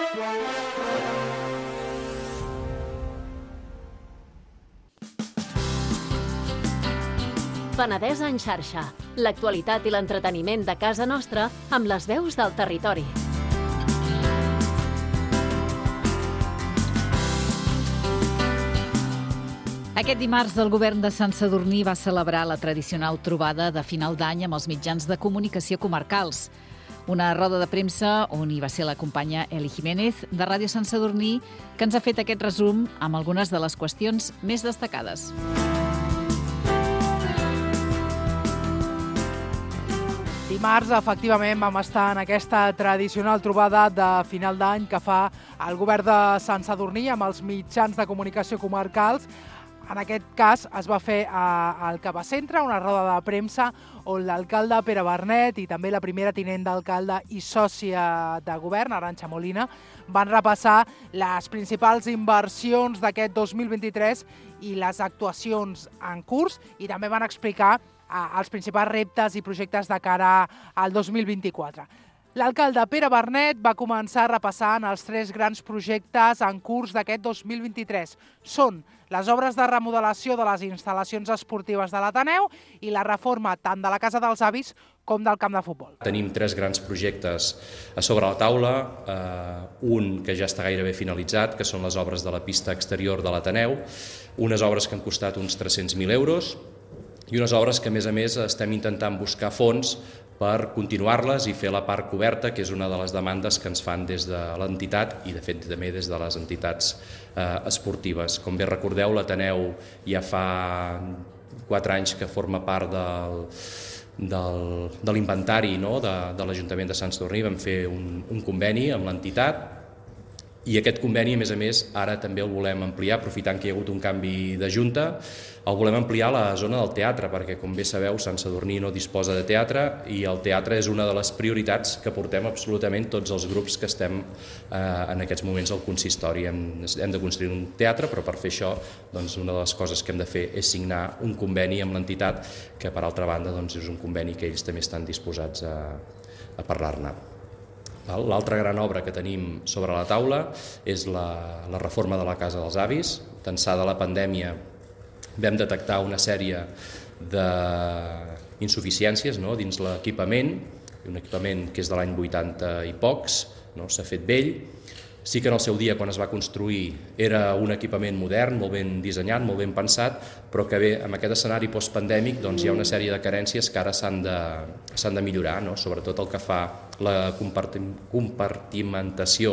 Penedès en xarxa, l'actualitat i l'entreteniment de casa nostra amb les veus del territori. Aquest dimarts el govern de Sant Sadurní va celebrar la tradicional trobada de final d'any amb els mitjans de comunicació comarcals. Una roda de premsa on hi va ser la companya Eli Jiménez de Ràdio Sant Sadurní, que ens ha fet aquest resum amb algunes de les qüestions més destacades. Dimarts, efectivament, vam estar en aquesta tradicional trobada de final d'any que fa el govern de Sant Sadurní amb els mitjans de comunicació comarcals. En aquest cas es va fer al Cabacentre una roda de premsa on l'alcalde Pere Bernet i també la primera tinent d'alcalde i sòcia de govern, Arantxa Molina, van repassar les principals inversions d'aquest 2023 i les actuacions en curs, i també van explicar els principals reptes i projectes de cara al 2024. L'alcalde Pere Bernet va començar repassant els 3 grans projectes en curs d'aquest 2023. Són les obres de remodelació de les instal·lacions esportives de l'Ateneu i la reforma tant de la Casa dels Avis com del camp de futbol. Tenim 3 grans projectes a sobre la taula, un que ja està gairebé finalitzat, que són les obres de la pista exterior de l'Ateneu, unes obres que han costat uns 300.000 euros, i unes obres que, a més, estem intentant buscar fons per continuar-les i fer la part coberta, que és una de les demandes que ens fan des de l'entitat i, de fet, també des de les entitats esportives. Com bé recordeu, l'Ateneu ja fa 4 anys que forma part de l'inventari, no?, de l'Ajuntament de Sant Sadurní. Vam fer un conveni amb l'entitat, i aquest conveni, a més, ara també el volem ampliar, aprofitant que hi ha hagut un canvi de junta, el volem ampliar a la zona del teatre, perquè, com bé sabeu, Sant Sadurní no disposa de teatre i el teatre és una de les prioritats que portem absolutament tots els grups que estem en aquests moments al consistori. Hem de construir un teatre, però per fer això, doncs, una de les coses que hem de fer és signar un conveni amb l'entitat, que, per altra banda, doncs, és un conveni que ells també estan disposats a parlar-ne. L'altra gran obra que tenim sobre la taula és la reforma de la Casa dels Avis. D'ençà de la pandèmia vam detectar una sèrie d'insuficiències, no?, dins l'equipament, un equipament que és de l'any 80 i pocs, no?, s'ha fet vell. Sí que en el seu dia, quan es va construir, era un equipament modern, molt ben dissenyat, molt ben pensat, però que bé, amb aquest escenari postpandèmic, doncs, hi ha una sèrie de carències que ara s'han de millorar, no?, sobretot el que fa la compartimentació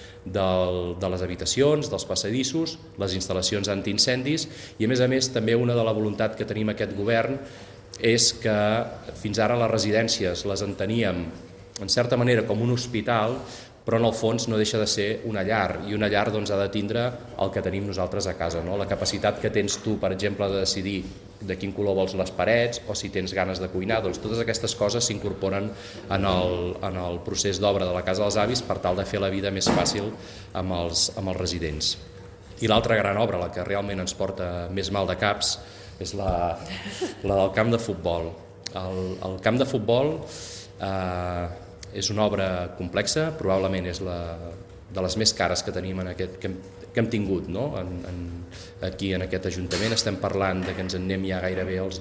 de les habitacions, dels passadissos, les instal·lacions antiincendis, i a més també una de la voluntat que tenim aquest govern és que fins ara les residències les enteníem en certa manera com un hospital, però en el fons no deixa de ser una llar, i una llar, doncs, ha de tindre el que tenim nosaltres a casa, no? La capacitat que tens tu, per exemple, de decidir de quin color vols les parets o si tens ganes de cuinar, doncs totes aquestes coses s'incorporen en el procés d'obra de la Casa dels Avis per tal de fer la vida més fàcil amb els residents. I l'altra gran obra, la que realment ens porta més mal de caps, és la del camp de futbol. El camp de futbol és una obra complexa, probablement és de les més cares que tenim que hem tingut, no?, aquí en aquest Ajuntament. Estem parlant que ens en anem ja gairebé als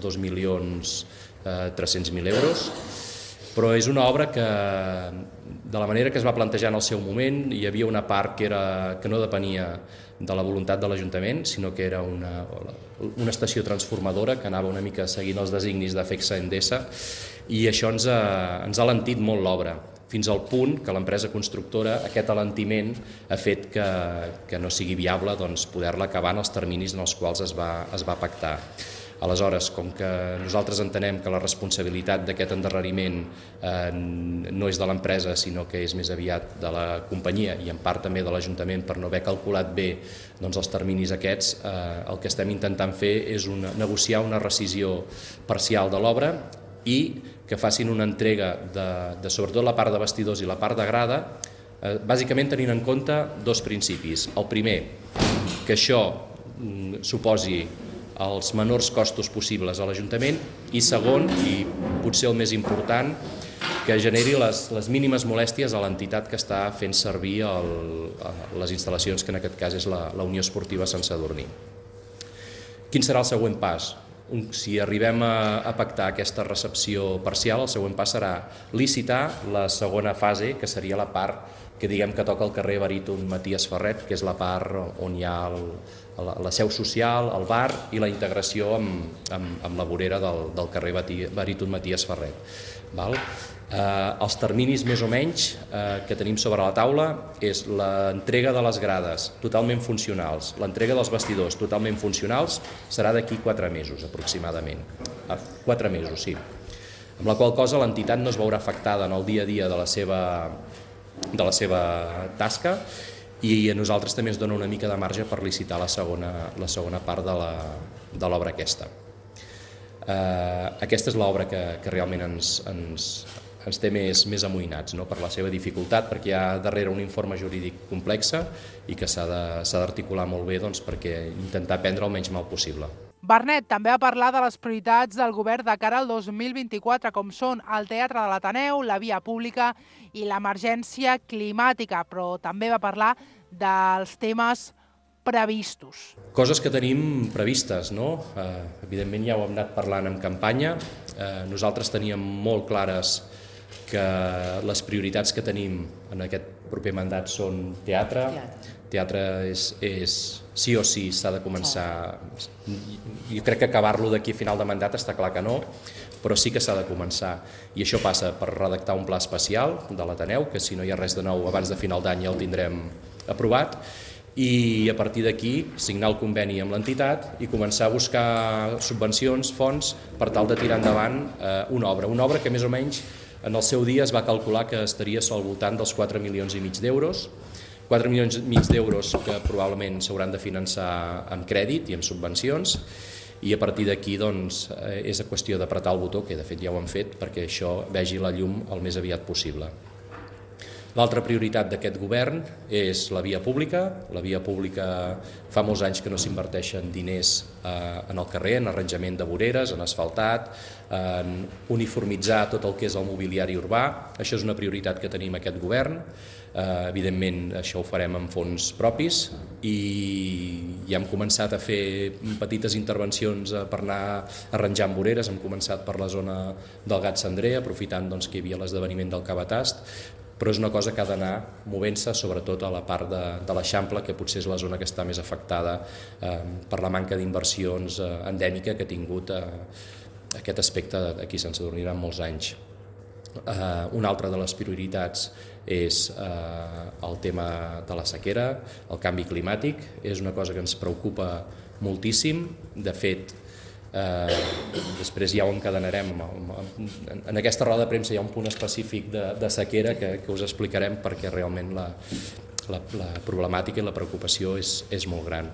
2.300.000 euros, però és una obra que, de la manera que es va plantejar en el seu moment, hi havia una part que no depenia de la voluntat de l'Ajuntament, sinó que era una estació transformadora que anava una mica seguint els designis d'Afexa Endesa, i això ens ha alentit molt l'obra, fins al punt que l'empresa constructora, aquest alentiment, ha fet que no sigui viable, doncs, poder-la acabar en els terminis en els quals es va pactar. Aleshores, com que nosaltres entenem que la responsabilitat d'aquest endarreriment no és de l'empresa, sinó que és més aviat de la companyia i en part també de l'Ajuntament per no haver calculat bé, doncs, els terminis aquests, el que estem intentant fer és negociar una rescissió parcial de l'obra i que facin una entrega de sobretot la part de vestidors i la part de grada, bàsicament tenint en compte 2 principis. El primer, que això suposi els menors costos possibles a l'Ajuntament, i segon, i potser el més important, que generi les mínimes molèsties a l'entitat que està fent servir les instal·lacions, que en aquest cas és la Unió Esportiva Sant Sadurní. Quin serà el següent pas? Si arribem a pactar aquesta recepció parcial, el següent pas serà licitar la segona fase, que seria la part que diguem que toca el carrer Baríton Maties Ferret, que és la part on hi ha la seu social, el bar i la integració amb la vorera del carrer Baríton Maties Ferret. Els terminis més o menys que tenim sobre la taula és l'entrega de les grades totalment funcionals, l'entrega dels vestidors totalment funcionals, serà d'aquí 4 mesos aproximadament. 4 mesos, sí. Amb la qual cosa l'entitat no es veurà afectada en el dia a dia de la seva tasca i a nosaltres també ens dona una mica de marge per licitar la segona part de l'obra aquesta. Aquesta és l'obra que realment ens té més amoïnats, no? Per la seva dificultat, perquè hi ha darrere un informe jurídic complex i que s'ha d'articular molt bé perquè intentar prendre el menys mal possible. Bernet també va parlar de les prioritats del govern de cara al 2024, com són el Teatre de l'Ateneu, la via pública i l'emergència climàtica, però també va parlar dels temes previstos. Coses que tenim previstes, no? Evidentment ja ho hem anat parlant en campanya. Nosaltres teníem molt clares que les prioritats que tenim en aquest proper mandat són teatre. Teatre és sí o sí, s'ha de començar. Jo crec que acabar-lo d'aquí a final de mandat està clar que no, però sí que s'ha de començar. I això passa per redactar un pla especial de l'Ateneu, que si no hi ha res de nou abans de final d'any ja el tindrem aprovat, i a partir d'aquí signar el conveni amb l'entitat i començar a buscar subvencions, fons, per tal de tirar endavant una obra que més o menys en el seu dia es va calcular que estaria al voltant dels 4,5 milions d'euros, 4,5 milions d'euros que probablement s'hauran de finançar amb crèdit i amb subvencions, i a partir d'aquí doncs, és qüestió d'apretar el botó, que de fet ja ho hem fet, perquè això vegi la llum el més aviat possible. L'altra prioritat d'aquest govern és la via pública. La via pública fa molts anys que no s'inverteixen diners en el carrer, en arranjament de voreres, en asfaltat, en uniformitzar tot el que és el mobiliari urbà. Això és una prioritat que tenim aquest govern. Evidentment això ho farem amb fons propis i ja hem començat a fer petites intervencions per anar arranjant voreres. Hem començat per la zona del Gat Cendrer, aprofitant doncs, que hi havia l'esdeveniment del Cabatast, però és una cosa que ha d'anar movent-se sobretot a la part de l'Eixample, que potser és la zona que està més afectada per la manca d'inversions endèmica que ha tingut aquest aspecte aquí a Sant Sadurní durant molts anys. Una altra de les prioritats és el tema de la sequera, el canvi climàtic. És una cosa que ens preocupa moltíssim. De fet, després ja ho encadenarem. En aquesta roda de premsa hi ha un punt específic de sequera que us explicarem, perquè realment la problemàtica i la preocupació és molt gran.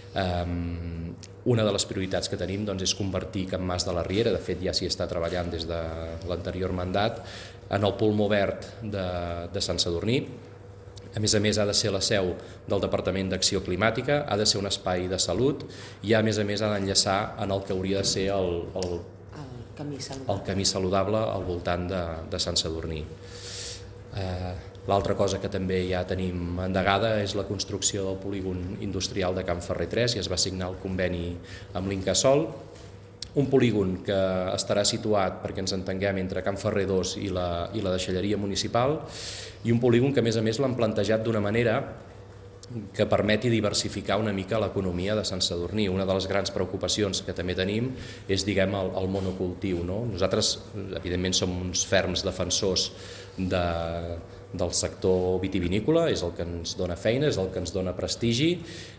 Una de les prioritats que tenim doncs, és convertir Can Mas de la Riera, de fet ja s'hi està treballant des de l'anterior mandat, en el pulmó verd de Sant Sadurní. A més, ha de ser la seu del Departament d'Acció Climàtica, ha de ser un espai de salut i, a més, ha d'enllaçar en el que hauria de ser el camí saludable al voltant de Sant Sadurní. L'altra cosa que també ja tenim endegada és la construcció del polígon industrial de Can Ferrer 3, i es va signar el conveni amb l'Incasòl. Un polígon que estarà situat, perquè ens entenguem, entre Can Ferrer 2 i la deixalleria municipal, i un polígon que a més l'han plantejat d'una manera que permeti diversificar una mica l'economia de Sant Sadurní. Una de les grans preocupacions que també tenim és, diguem, el monocultiu, no? Nosaltres, evidentment, som uns ferms defensors del sector vitivinícola, és el que ens dona feina, és el que ens dona prestigi,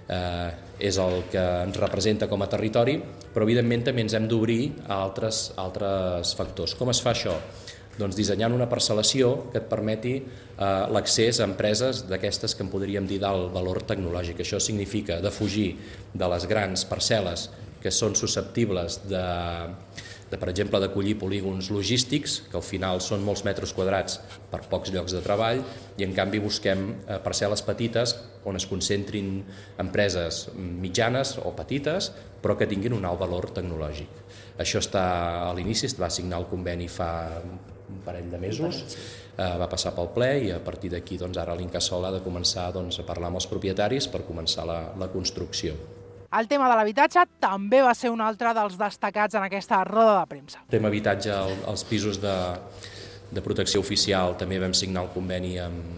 és el que ens representa com a territori, però evidentment també ens hem d'obrir a altres factors. Com es fa això? Doncs dissenyant una parcel·lació que et permeti l'accés a empreses d'aquestes que en podríem dir d'alt valor tecnològic. Això significa defugir de les grans parcel·les que són susceptibles per exemple, d'acollir polígons logístics, que al final són molts metres quadrats per pocs llocs de treball, i en canvi busquem parcel·les petites on es concentrin empreses mitjanes o petites, però que tinguin un alt valor tecnològic. Això està a l'inici, es va signar el conveni fa un parell de mesos, va passar pel ple i a partir d'aquí ara l'Incasòl ha de començar a parlar amb els propietaris per començar la construcció. El tema de l'habitatge també va ser un altre dels destacats en aquesta roda de premsa. El tema habitatge, els pisos de protecció oficial, també vam signar un conveni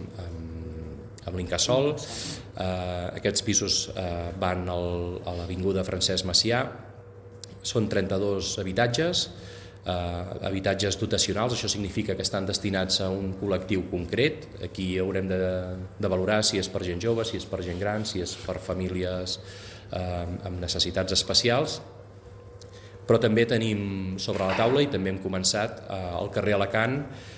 amb l'Incasòl. Aquests pisos van a l'Avinguda Francesc Macià. Són 32 habitatges, habitatges dotacionals, això significa que estan destinats a un col·lectiu concret. Aquí haurem de valorar si és per gent jove, si és per gent gran, si és per famílies amb necessitats especials, però també tenim sobre la taula i també hem començat al carrer Alacant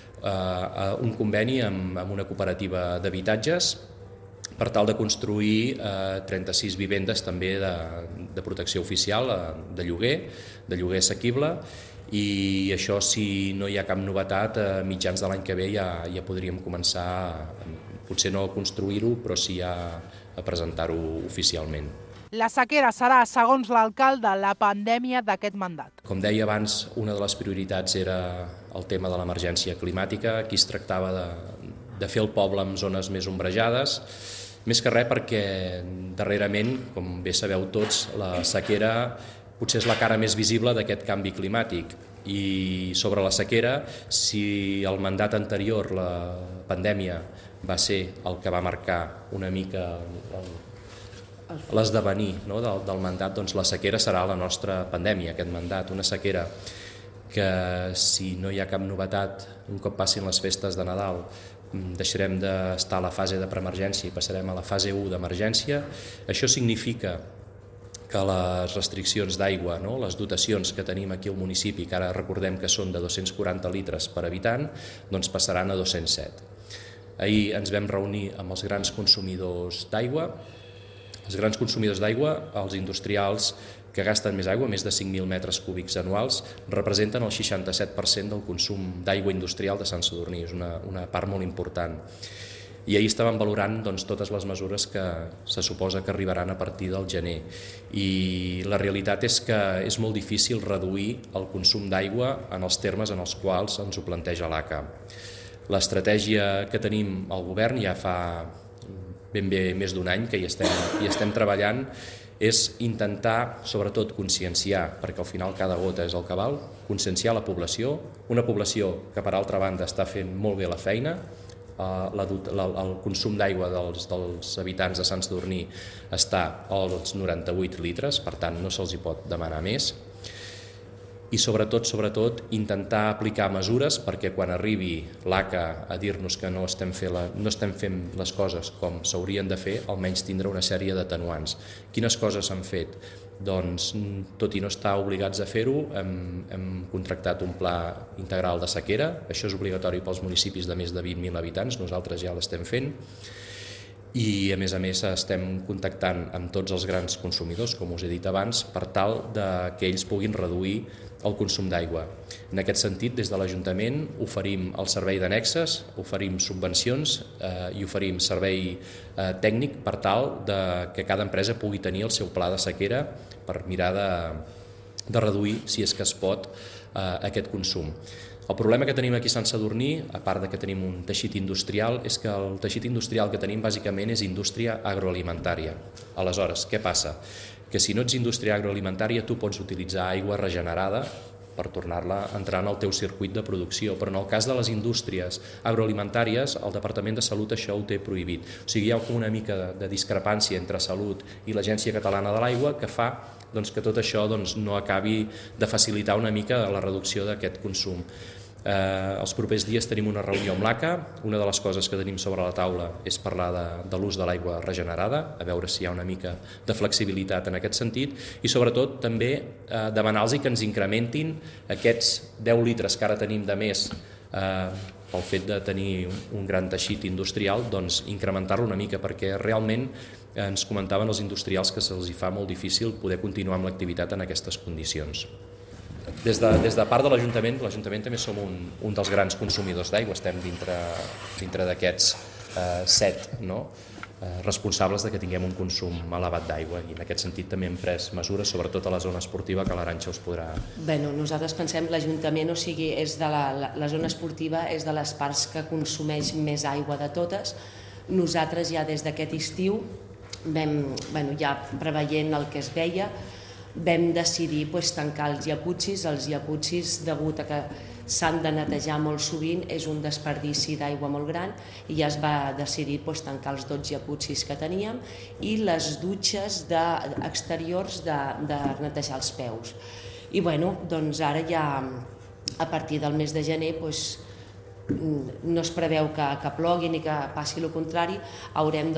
un conveni amb una cooperativa d'habitatges per tal de construir 36 vivendes també de protecció oficial, de lloguer assequible, i això, si no hi ha cap novetat, a mitjans de l'any que ve ja podríem començar, potser no a construir-ho, però sí a presentar-ho oficialment. La sequera serà, segons l'alcalde, la pandèmia d'aquest mandat. Com deia abans, una de les prioritats era el tema de l'emergència climàtica. Aquí es tractava de fer el poble en zones més ombrejades, més que res perquè darrerament, com bé sabeu tots, la sequera potser és la cara més visible d'aquest canvi climàtic. I sobre la sequera, si el mandat anterior, la pandèmia, va ser el que va marcar una mica l'esdevenir del mandat, doncs la sequera serà la nostra pandèmia, aquest mandat, una sequera que, si no hi ha cap novetat, un cop passin les festes de Nadal, deixarem d'estar a la fase de preemergència i passarem a la fase 1 d'emergència. Això significa que les restriccions d'aigua, les dotacions que tenim aquí al municipi, que ara recordem que són de 240 litres per habitant, doncs passaran a 207. Ahir ens vam reunir amb els grans consumidors d'aigua. Els grans consumidors d'aigua, els industrials que gasten més aigua, més de 5.000 metres cúbics anuals, representen el 67% del consum d'aigua industrial de Sant Sadurní. És una part molt important. I ahir estàvem valorant totes les mesures que se suposa que arribaran a partir del gener. I la realitat és que és molt difícil reduir el consum d'aigua en els termes en els quals ens ho planteja l'ACA. L'estratègia que tenim al govern ja fa ben bé més d'un any que hi estem treballant, és intentar, sobretot, conscienciar, perquè al final cada gota és el que val, conscienciar la població, una població que, per altra banda, està fent molt bé la feina. El consum d'aigua dels habitants de Sant Sadurní està als 98 litres, per tant no se'ls hi pot demanar més. I sobretot intentar aplicar mesures perquè quan arribi l'ACA a dir-nos que no estem fent les coses com s'haurien de fer, almenys tindrà una sèrie d'atenuants. Quines coses s'han fet? Doncs, tot i no estar obligats a fer-ho, hem contractat un pla integral de sequera. Això és obligatori pels municipis de més de 20.000 habitants, nosaltres ja l'estem fent. I, a més, estem contactant amb tots els grans consumidors, com us he dit abans, per tal que ells puguin reduir el consum d'aigua. En aquest sentit, des de l'Ajuntament oferim el servei d'annexes, oferim subvencions i oferim servei tècnic per tal que cada empresa pugui tenir el seu pla de sequera per mirar de reduir, si és que es pot, aquest consum. El problema que tenim aquí a Sant Sadurní, a part que tenim un teixit industrial, és que el teixit industrial que tenim bàsicament és indústria agroalimentària. Aleshores, què passa? Que si no ets indústria agroalimentària tu pots utilitzar aigua regenerada per tornar-la a entrar en el teu circuit de producció, però en el cas de les indústries agroalimentàries el Departament de Salut això ho té prohibit. O sigui, hi ha una mica de discrepància entre Salut i l'Agència Catalana de l'Aigua que fa que tot això no acabi de facilitar una mica la reducció d'aquest consum. Els propers dies tenim una reunió amb l'ACA. Una de les coses que tenim sobre la taula és parlar de l'ús de l'aigua regenerada, a veure si hi ha una mica de flexibilitat en aquest sentit, i sobretot també demanar-los que ens incrementin aquests 10 litres que ara tenim de més pel fet de tenir un gran teixit industrial, doncs incrementar-lo una mica, perquè realment ens comentaven els industrials que se'ls fa molt difícil poder continuar amb l'activitat en aquestes condicions. Des de part de l'Ajuntament també som un dels grans consumidors d'aigua, estem dintre d'aquests 7, no? responsables de que tinguem un consum elevat d'aigua, i en aquest sentit també hem pres mesures, sobretot a la zona esportiva, que l'Arantxa us podrà... Nosaltres pensem l'Ajuntament, és de la zona esportiva, és de les parts que consumeix més aigua de totes. Nosaltres ja des d'aquest estiu, ja preveient el que es veia, vam decidir tancar els jacuzzis degut a que s'han de netejar molt sovint, és un desperdici d'aigua molt gran, i ja es va decidir tancar els 12 jacuzzis que teníem i les dutxes exteriors de netejar els peus. I ara ja a partir del mes de gener no es preveu que plogui ni que passi el contrari, haurem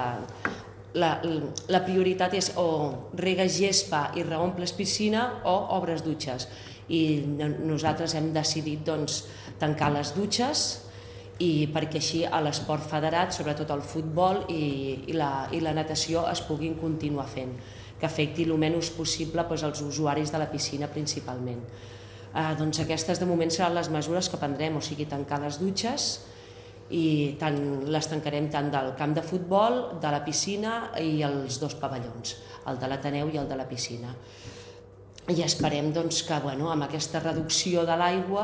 la prioritat és o rega gespa i reomples piscina o obres dutxes, i nosaltres hem decidit tancar les dutxes, i perquè així a l'esport federat, sobretot el futbol i la natació, es puguin continuar fent, que afecti el menys possible els usuaris de la piscina principalment. Aquestes de moment seran les mesures que prendrem, o sigui, tancar les dutxes, i les tancarem tant del camp de futbol, de la piscina i els 2 pavellons, el de l'Ateneu i el de la piscina. I esperem que amb aquesta reducció de l'aigua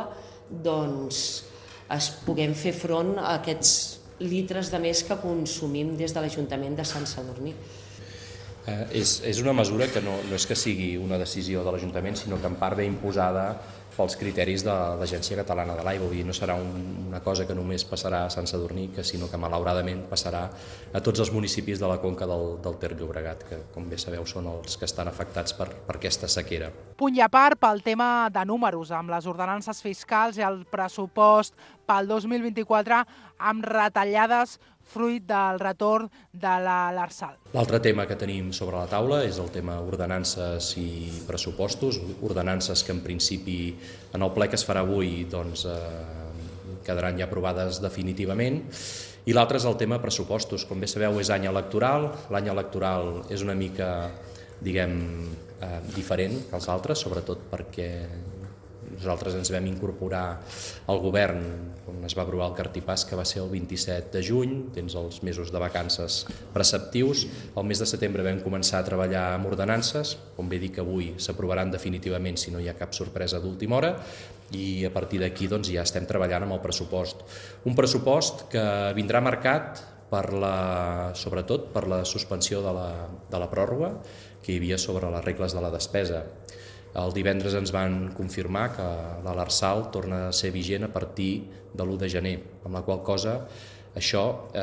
es puguem fer front a aquests litres de més que consumim des de l'Ajuntament de Sant Sadurní. És una mesura que no és que sigui una decisió de l'Ajuntament, sinó que en part ve imposada pels criteris de l'Agència Catalana de l'Aigua. No serà una cosa que només passarà a Sant Sadurní, sinó que malauradament passarà a tots els municipis de la conca del Ter Llobregat, que com bé sabeu són els que estan afectats per aquesta sequera. Punt i a part pel tema de números, amb les ordenances fiscals i el pressupost pel 2024 amb retallades fruit del retorn de l'Arsal. L'altre tema que tenim sobre la taula és el tema ordenances i pressupostos, ordenances que en principi en el ple que es farà avui quedaran ja aprovades definitivament, i l'altre és el tema pressupostos. Com bé sabeu, és any electoral, l'any electoral és una mica, diferent que els altres, sobretot perquè nosaltres ens vam incorporar al govern on es va aprovar el cartipàs, que va ser el 27 de juny, dins els mesos de vacances preceptius. El mes de setembre vam començar a treballar amb ordenances, com bé dic, avui s'aprovaran definitivament si no hi ha cap sorpresa d'última hora, i a partir d'aquí ja estem treballant amb el pressupost. Un pressupost que vindrà marcat sobretot per la suspensió de la pròrroga que hi havia sobre les regles de la despesa. El divendres ens van confirmar que l'Arsal torna a ser vigent a partir de l'1 de gener, amb la qual cosa això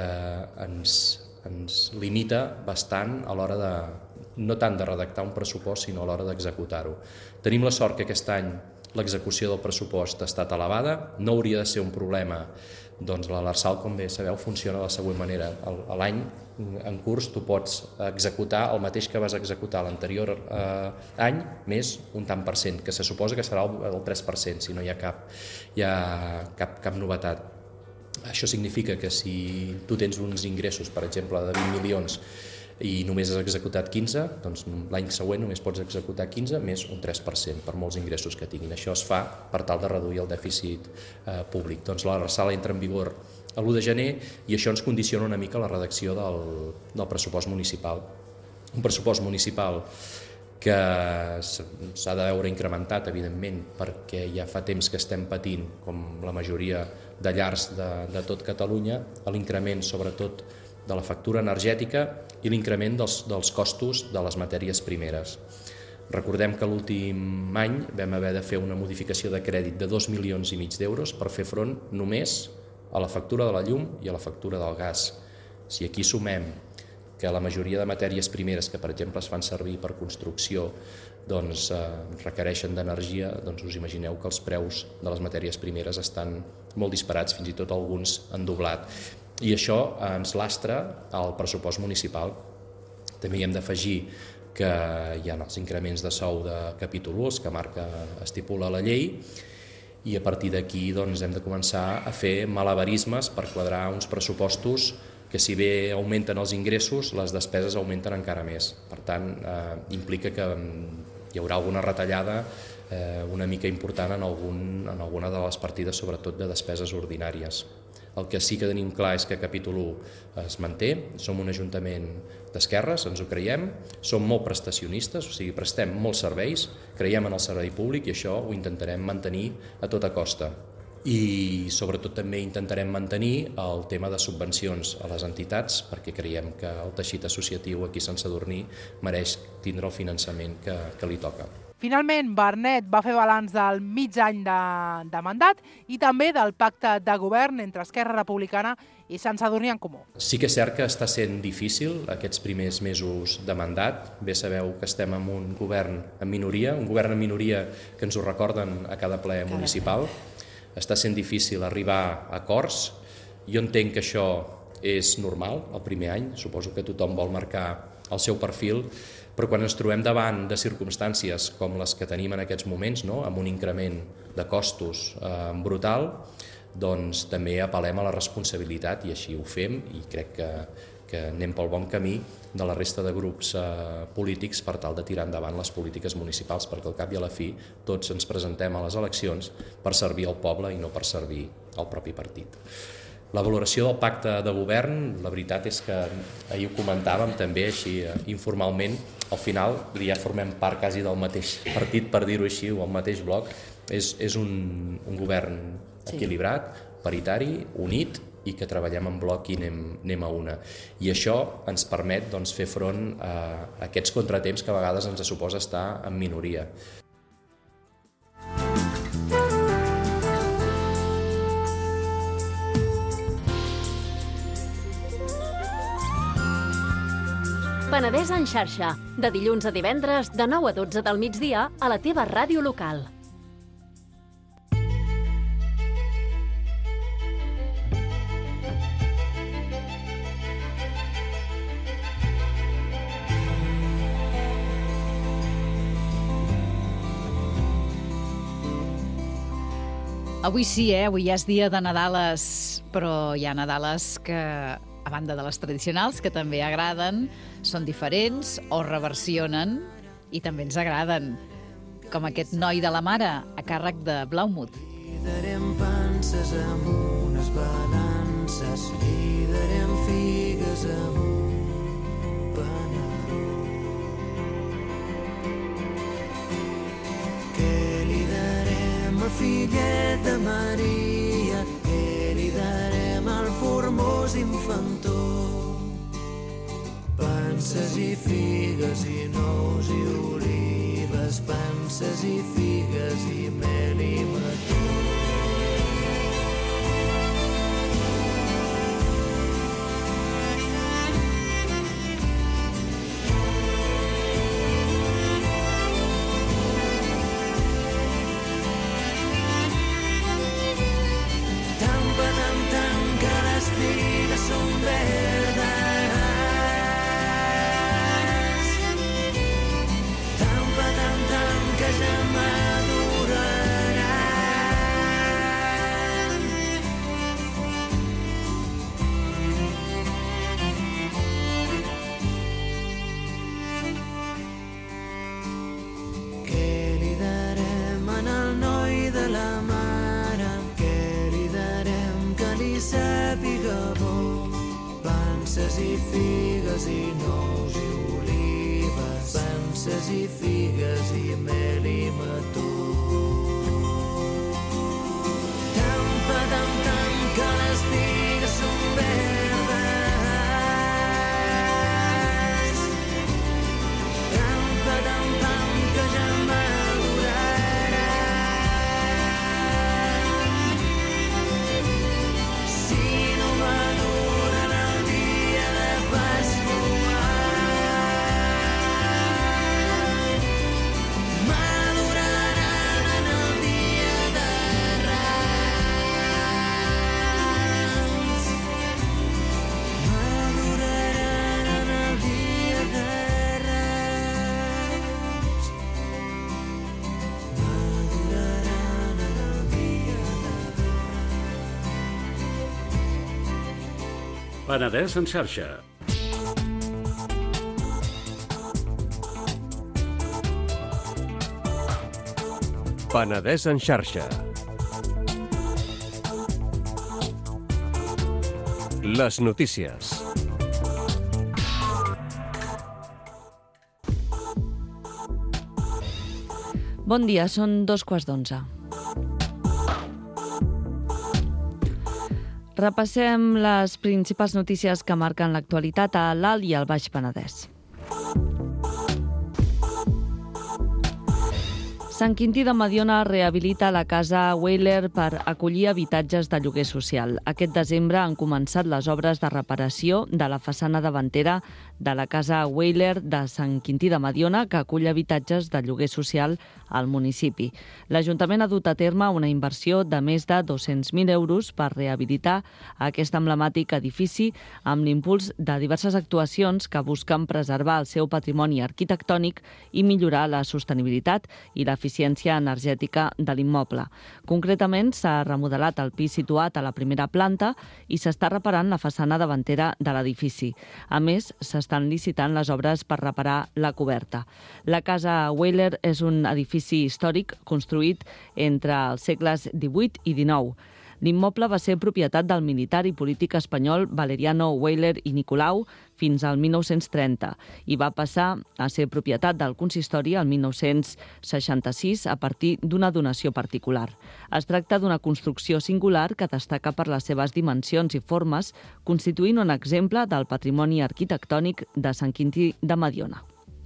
ens limita bastant a l'hora no tant de redactar un pressupost, sinó a l'hora d'executar-ho. Tenim la sort que aquest any l'execució del pressupost ha estat elevada, no hauria de ser un problema. L'Arsal, com bé sabeu, funciona de la següent manera. A l'any en curs tu pots executar el mateix que vas executar l'anterior any més un tant per cent, que se suposa que serà el 3%, si no hi ha cap novetat. Això significa que si tu tens uns ingressos, per exemple, de 20 milions i només has executat 15, doncs l'any següent només pots executar 15 més un 3% per molts ingressos que tinguin. Això es fa per tal de reduir el dèficit públic. L'Arsal entra en vigor l'1 de gener i això ens condiciona una mica la redacció del pressupost municipal. Un pressupost municipal que s'ha de veure incrementat, evidentment, perquè ja fa temps que estem patint, com la majoria de llars de tot Catalunya, l'increment sobretot de la factura energètica i l'increment dels costos de les matèries primeres. Recordem que l'últim any vam haver de fer una modificació de crèdit de 2,5 milions d'euros per fer front només a la factura de la llum i a la factura del gas. Si aquí sumem que la majoria de matèries primeres que, per exemple, es fan servir per construcció requereixen d'energia, us imagineu que els preus de les matèries primeres estan molt disparats, fins i tot alguns han doblat. I això ens lastra al pressupost municipal. També hi hem d'afegir que hi ha els increments de sou de capítol 1, que estipula la llei, i a partir d'aquí hem de començar a fer malabarismes per quadrar uns pressupostos que, si bé augmenten els ingressos, les despeses augmenten encara més. Per tant, implica que hi haurà alguna retallada una mica important en alguna de les partides, sobretot de despeses ordinàries. El que sí que tenim clar és que capítol 1 es manté, som un ajuntament d'esquerres, ens ho creiem, som molt prestacionistes, o sigui, prestem molts serveis, creiem en el servei públic i això ho intentarem mantenir a tota costa. I sobretot també intentarem mantenir el tema de subvencions a les entitats perquè creiem que el teixit associatiu aquí a Sant Sadurní mereix tindre el finançament que li toca. Finalment, Bernet va fer balanç del mig any de mandat i també del pacte de govern entre Esquerra Republicana i Sant Sadurní en Comú. Sí que és cert que està sent difícil aquests primers mesos de mandat. Bé sabeu que estem en un govern en minoria que ens ho recorden a cada ple municipal. Està sent difícil arribar a acords. Jo entenc que això és normal el primer any, suposo que tothom vol marcar el seu perfil, però quan ens trobem davant de circumstàncies com les que tenim en aquests moments, amb un increment de costos brutal, doncs també apel·lem a la responsabilitat i així ho fem i crec que anem pel bon camí de la resta de grups polítics per tal de tirar endavant les polítiques municipals, perquè al cap i a la fi tots ens presentem a les eleccions per servir al poble i no per servir al propi partit. La valoració del pacte de govern, la veritat és que ahir ho comentàvem també així informalment, al final ja formem part quasi del mateix partit, per dir-ho així, o el mateix bloc. És un govern equilibrat, paritari, unit i que treballem en bloc i anem a una. I això ens permet fer front a aquests contratemps que a vegades ens suposa estar en minoria. Penedès en xarxa, de dilluns a divendres, de 9 a 12 del migdia, a la teva ràdio local. Avui sí, avui ja és dia de Nadales, però hi ha Nadales que, a banda de les tradicionals, que també agraden, són diferents o reversionen i també ens agraden, com aquest Noi de la Mare, a càrrec de Blaumut. Lliderem panses amb unes balances, lliderem figues amb un panador. Que liderem el fillet de Maria, que liderem el formós infantó. Panses i figues i nous i olives, panses i figues i mel i mató. Que les figues són verdes, que ja maduraran. Què li darem en el noi de la mare? Què li darem que li sàpiga bo? Panses i figues i nous i olives, panses i figues i mel i mató. Tam, que les figues són verdes. Tam, que ja maduraran. Si no maduren el dia de Pasqua, Penedès en xarxa. Penedès en xarxa. Les notícies. Bon dia, són 2:15. Repassem les principals notícies que marquen l'actualitat a l'Alt i al Baix Penedès. Sant Quintí de Mediona rehabilita la casa Weyler per acollir habitatges de lloguer social. Aquest desembre han començat les obres de reparació de la façana davantera de la casa Weyler de Sant Quintí de Mediona, que acull habitatges de lloguer social al municipi. L'Ajuntament ha dut a terme una inversió de més de 200.000 euros per rehabilitar aquest emblemàtic edifici amb l'impuls de diverses actuacions que busquen preservar el seu patrimoni arquitectònic i millorar la sostenibilitat i l'eficiència energètica de l'immoble. Concretament, s'ha remodelat el pis situat a la primera planta i s'està reparant la façana davantera de l'edifici. A més, s'estan licitant les obres per reparar la coberta. La casa Weyler és un edifici històric construït entre els segles XVIII i XIX. L'immoble va ser propietat del militar i polític espanyol Valeriano Weyler i Nicolau fins al 1930 i va passar a ser propietat del consistori el 1966 a partir d'una donació particular. Es tracta d'una construcció singular que destaca per les seves dimensions i formes, constituint un exemple del patrimoni arquitectònic de Sant Quintí de Mediona.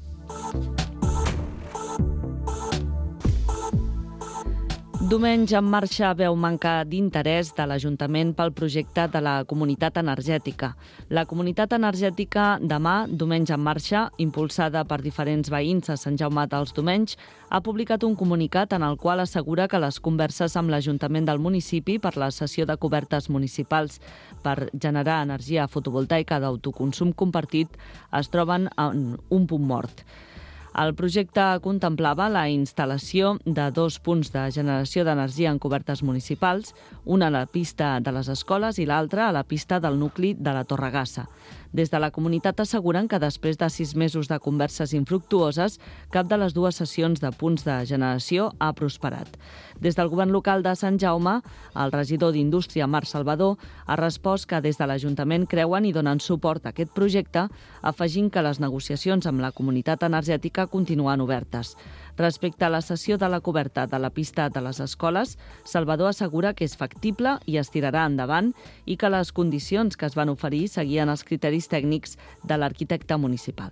Diumenge en marxa veu manca d'interès de l'Ajuntament pel projecte de la Comunitat Energètica. La Comunitat Energètica demà, diumenge en marxa, impulsada per diferents veïns a Sant Jaume dels Domenys, ha publicat un comunicat en el qual assegura que les converses amb l'Ajuntament del municipi per la cessió de cobertes municipals per generar energia fotovoltaica d'autoconsum compartit es troben en un punt mort. El projecte contemplava la instal·lació de 2 punts de generació d'energia en cobertes municipals, una a la pista de les escoles i l'altra a la pista del nucli de la Torregassa. Des de la comunitat asseguren que després de 6 mesos de converses infructuoses, cap de les dues sessions de punts de generació ha prosperat. Des del govern local de Sant Jaume, el regidor d'Indústria, Marc Salvador, ha respost que des de l'Ajuntament creuen i donen suport a aquest projecte, afegint que les negociacions amb la comunitat energètica continuen obertes. Respecte a la cessió de la coberta de la pista de les escoles, Salvador assegura que és factible i es tirarà endavant i que les condicions que es van oferir seguien els criteris tècnics de l'arquitecte municipal.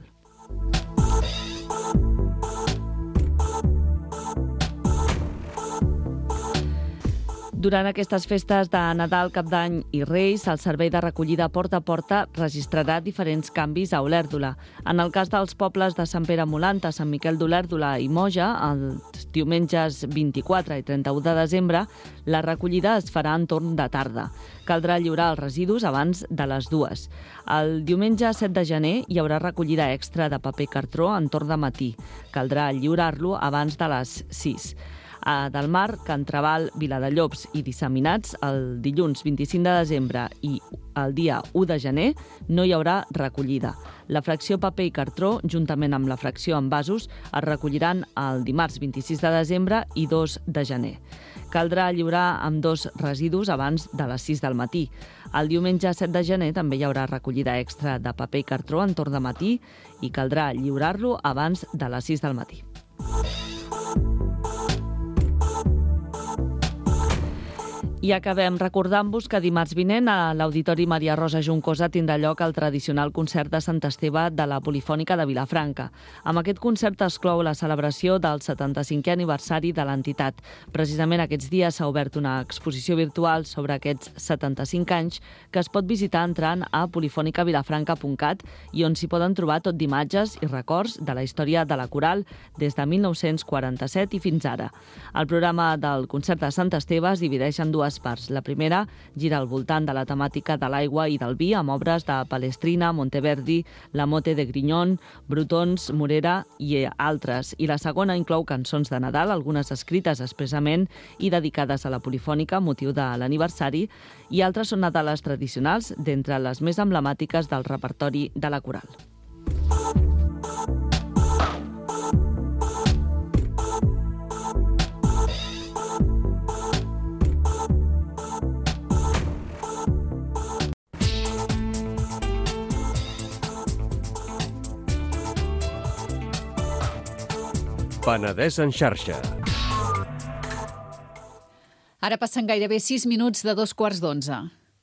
Durant aquestes festes de Nadal, Cap d'Any i Reis, el servei de recollida porta a porta registrarà diferents canvis a Olèrdola. En el cas dels pobles de Sant Pere Molanta, Sant Miquel d'Olèrdola i Moja, els diumenges 24 i 31 de desembre, la recollida es farà en torn de tarda. Caldrà lliurar els residus abans de les 2. El diumenge 7 de gener hi haurà recollida extra de paper i cartró en torn de matí. Caldrà lliurar-lo abans de les 6. A Delmar, Can Trabal, Viladellobs i Disseminats, el dilluns 25 de desembre i el dia 1 de gener no hi haurà recollida. La fracció paper i cartró, juntament amb la fracció envasos, es recolliran el dimarts 26 de desembre i 2 de gener. Caldrà lliurar amb 2 residus abans de les 6 del matí. El diumenge 7 de gener també hi haurà recollida extra de paper i cartró en torn de matí i caldrà lliurar-lo abans de les 6 del matí. I acabem recordant-vos que dimarts vinent a l'Auditori Maria Rosa Juncosa tindrà lloc el tradicional concert de Sant Esteve de la Polifònica de Vilafranca. Amb aquest concert es clou la celebració del 75è aniversari de l'entitat. Precisament aquests dies s'ha obert una exposició virtual sobre aquests 75 anys que es pot visitar entrant a polifonicavilafranca.cat i on s'hi poden trobar tot d'imatges i records de la història de la coral des de 1947 i fins ara. El programa del concert de Sant Esteve es divideix en 2 parts. La primera gira al voltant de la temàtica de l'aigua i del vi amb obres de Palestrina, Monteverdi, La Motte de Grignon, Brutons, Morera i altres. I la segona inclou cançons de Nadal, algunes escrites expressament i dedicades a la Polifònica, motiu de l'aniversari, i altres són nadales tradicionals d'entre les més emblemàtiques del repertori de la coral. Penedès en xarxa. Ara passen gairebé 6 minuts de 11:15.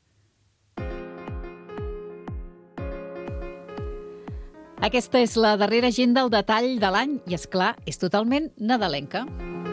Aquesta és la darrera agenda al detall de l'any i, és clar, és totalment nadalenca.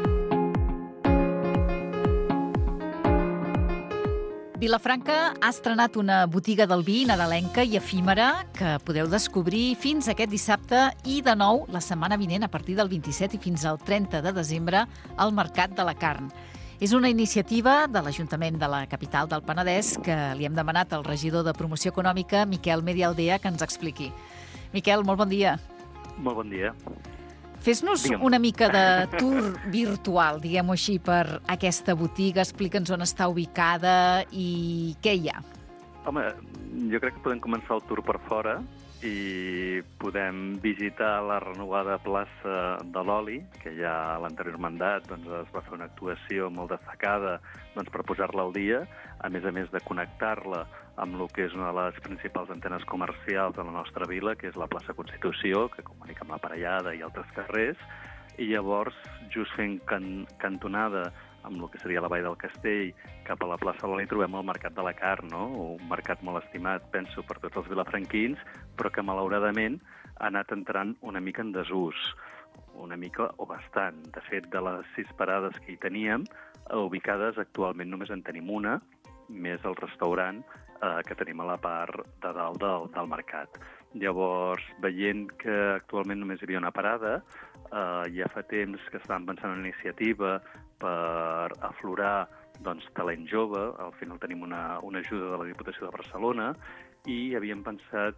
Vilafranca ha estrenat una botiga del vi nadalenca i efímera que podeu descobrir fins aquest dissabte i, de nou, la setmana vinent a partir del 27 i fins al 30 de desembre al Mercat de la Carn. És una iniciativa de l'Ajuntament de la capital del Penedès que li hem demanat al regidor de Promoció Econòmica, Miquel Medialdea, que ens expliqui. Miquel, molt bon dia. Molt bon dia. Fes-nos una mica de tour virtual, diguem-ho així, per aquesta botiga. Explica'ns on està ubicada i què hi ha. Home, jo crec que podem començar el tour per fora i podem visitar la renovada plaça de l'Oli, que ja a l'anterior mandat es va fer una actuació molt destacada per posar-la al dia, a més de connectar-la amb el que és una de les principals antenes comercials de la nostra vila, que és la plaça Constitució, que comunica amb la Parellada i altres carrers, i llavors, just fent cantonada amb el que seria la Vall del Castell, cap a la plaça de l'Oli trobem el Mercat de la Carn, no? Un mercat molt estimat, penso, per tots els vilafranquins, però que malauradament ha anat entrant una mica en desús, una mica o bastant. De fet, de les 6 parades que hi teníem, ubicades actualment només en tenim una, més el restaurant que tenim a la part de dalt del mercat. Llavors, veient que actualment només hi havia una parada, ja fa temps que estàvem pensant en una iniciativa per aflorar talent jove. Al final tenim una ajuda de la Diputació de Barcelona i havíem pensat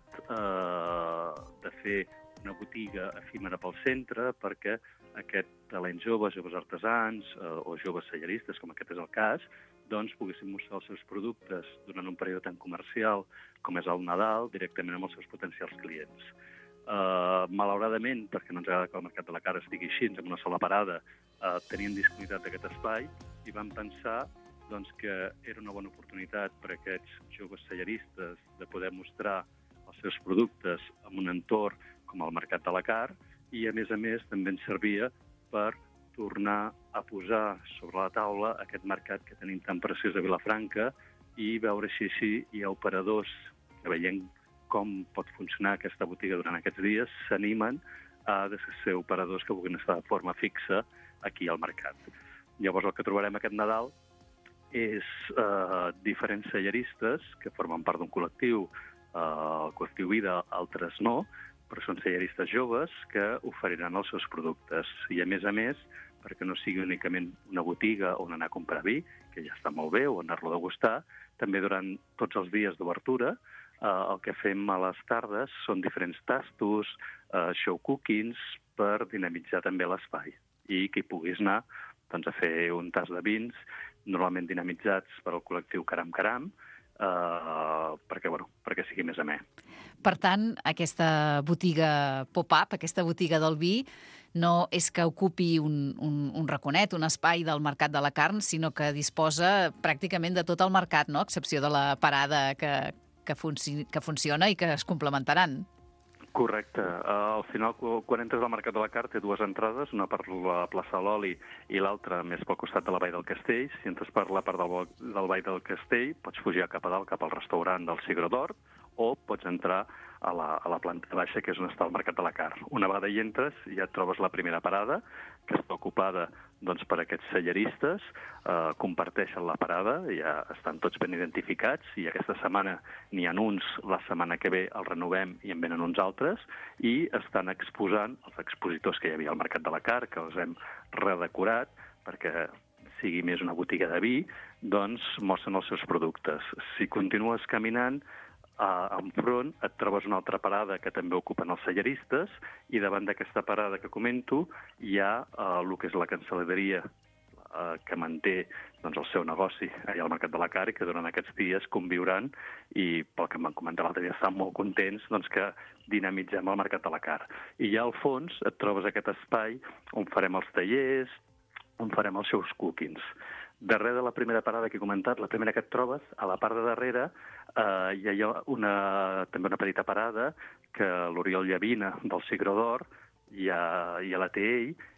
de fer una botiga efímera pel centre perquè aquest talent jove, joves artesans o joves selleristes, com aquest és el cas, poguessin mostrar els seus productes durant un període tan comercial com és el Nadal, directament amb els seus potencials clients. Malauradament, perquè no ens agrada que el Mercat de la Carn estigui així, amb una sola parada, tenien disponibilitat d'aquest espai i vam pensar que era una bona oportunitat per a aquests joves selleristes de poder mostrar els seus productes en un entorn com el Mercat de la Carn i, a més, també ens servia per tornar a posar sobre la taula aquest mercat que tenim tan preciós a Vilafranca i veure si així hi ha operadors que, veient com pot funcionar aquesta botiga durant aquests dies, s'animen a ser operadors que vulguin estar de forma fixa aquí al mercat. Llavors, el que trobarem aquest Nadal és diferents selleristes que formen part d'un col·lectiu, el col·lectiu Vida, altres no, però són selleristes joves que oferiran els seus productes. I, a més, perquè no sigui únicament una botiga on anar a comprar vi, que ja està molt bé, o anar-lo a degustar, també durant tots els dies d'obertura el que fem a les tardes són diferents tastos, show cookings, per dinamitzar també l'espai. I que hi puguis anar a fer un tas de vins, normalment dinamitzats per al col·lectiu Caram Caram, perquè sigui més amè. Per tant, aquesta botiga pop-up, aquesta botiga del vi, no és que ocupi un raconet, un espai del Mercat de la Carn, sinó que disposa pràcticament de tot el mercat, no? A excepció de la parada que funciona i que es complementaran. Correcte. Al final, quan entres al Mercat de la Carn, té 2 entrades, una per la plaça de l'Oli i l'altra més pel costat de la Vall del Castell. Si entres per la part del Vall del Castell, pots fugir cap a dalt, cap al restaurant del Sigro d'Or, o pots entrar a la planta baixa, que és on està el Mercat de la Carn. Una vegada hi entres, ja et trobes la primera parada, que està ocupada per aquests selleristes, comparteixen la parada, ja estan tots ben identificats, i aquesta setmana n'hi ha uns, la setmana que ve el renovem i en venen uns altres, i estan exposant els expositors que hi havia al Mercat de la Carn, que els hem redecorat perquè sigui més una botiga de vi, mostren els seus productes. Si continues caminant, enfront et trobes una altra parada que també ocupen els selleristes i davant d'aquesta parada que comento hi ha el que és la cancel·leria que manté el seu negoci allà al Mercat de la Carn, que durant aquests dies conviuran i, pel que em van comentar l'altre dia, estan molt contents que dinamitzem el Mercat de la Carn. I ja al fons et trobes aquest espai on farem els tallers, on farem els shows cookings. Darrere de la primera parada que he comentat, la primera que et trobes, a la part de darrere hi ha també una petita parada que l'Oriol Llavina del Sigro d'Or ja la té ell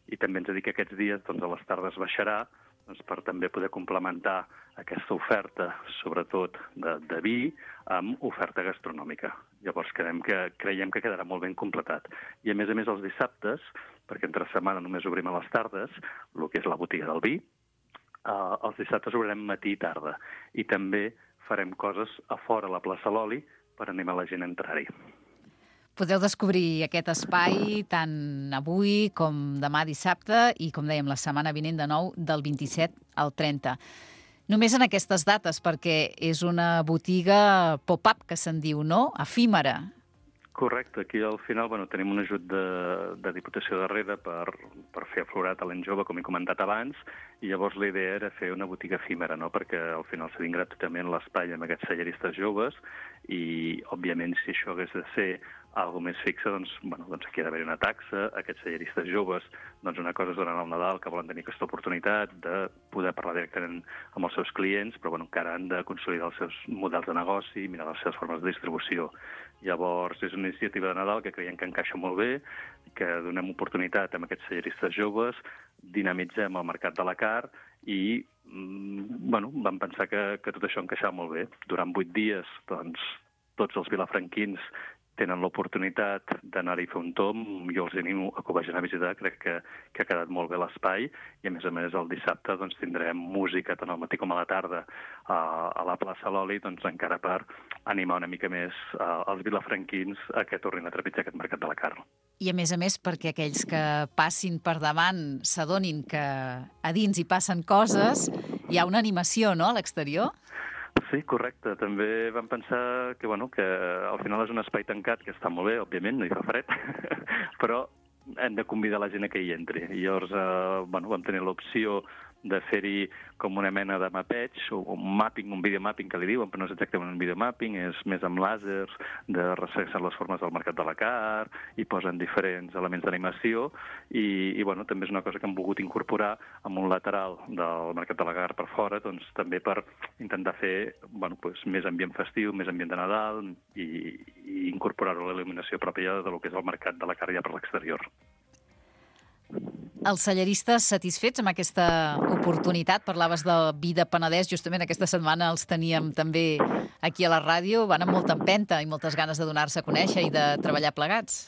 i també ens ha dit que aquests dies doncs, a les tardes baixarà doncs, per també poder complementar aquesta oferta, sobretot de vi, amb oferta gastronòmica. Llavors creiem que quedarà molt ben completat. I a més els dissabtes, perquè entre setmana només obrim a les tardes, el que és la botiga del vi, els dissabtes obrirem matí i tarda. I també farem coses a fora a la plaça Loli per animar la gent a entrar-hi. Podeu descobrir aquest espai tant avui com demà dissabte i, com dèiem, la setmana vinent de nou del 27 al 30. Només en aquestes dates, perquè és una botiga pop-up, que se'n diu, no? Efímera. Correcte. Aquí al final tenim un ajut de Diputació darrere per fer aflorar talent jove, com he comentat abans, i llavors la idea era fer una botiga efímera, no? Perquè al final s'ha gratuïtament l'espai amb aquests selleristes joves i, òbviament, si això hagués de ser algo més fixe, doncs aquí ha d'haver una taxa. Aquests selleristes joves, una cosa és durant el Nadal, que volen tenir aquesta oportunitat de poder parlar directament amb els seus clients, però encara han de consolidar els seus models de negoci, mirar les seves formes de distribució. Llavors, és una iniciativa de Nadal que creiem que encaixa molt bé, que donem oportunitat amb aquests selleristes joves, dinamitzem el mercat de la carn i vam pensar que tot això encaixava molt bé. Durant 8 dies, tots els vilafranquins tenen l'oportunitat d'anar-hi a fer un tomb. Jo els animo a que ho vagin a visitar, crec que ha quedat molt bé l'espai, i a més el dissabte tindrem música tant al matí com a la tarda a la plaça Loli, encara per animar una mica més els vilafranquins a que tornin a trepitjar aquest mercat de la carn. I a més, perquè aquells que passin per davant s'adonin que a dins hi passen coses, hi ha una animació, no?, a l'exterior? Sí, correcte. També vam pensar que al final és un espai tancat, que està molt bé, òbviament, no hi fa fred, però hem de convidar la gent a que hi entri. I llavors vam tenir l'opció de fer-hi com una mena de mapeig, o un mapping, un videomapping que li diuen, però no és exactament un videomapping, és més amb làsers, de resseguir les formes del mercat de la carn, i posen diferents elements d'animació, i també és una cosa que hem volgut incorporar amb un lateral del mercat de la carn per fora, també per intentar fer més ambient festiu, més ambient de Nadal, i incorporar-ho a l'il·luminació pròpia del que és el mercat de la carn ja per l'exterior. Els selleristes satisfets amb aquesta oportunitat? Parlaves del vi de Penedès, justament aquesta setmana els teníem també aquí a la ràdio, van amb molta empenta i moltes ganes de donar-se a conèixer i de treballar plegats.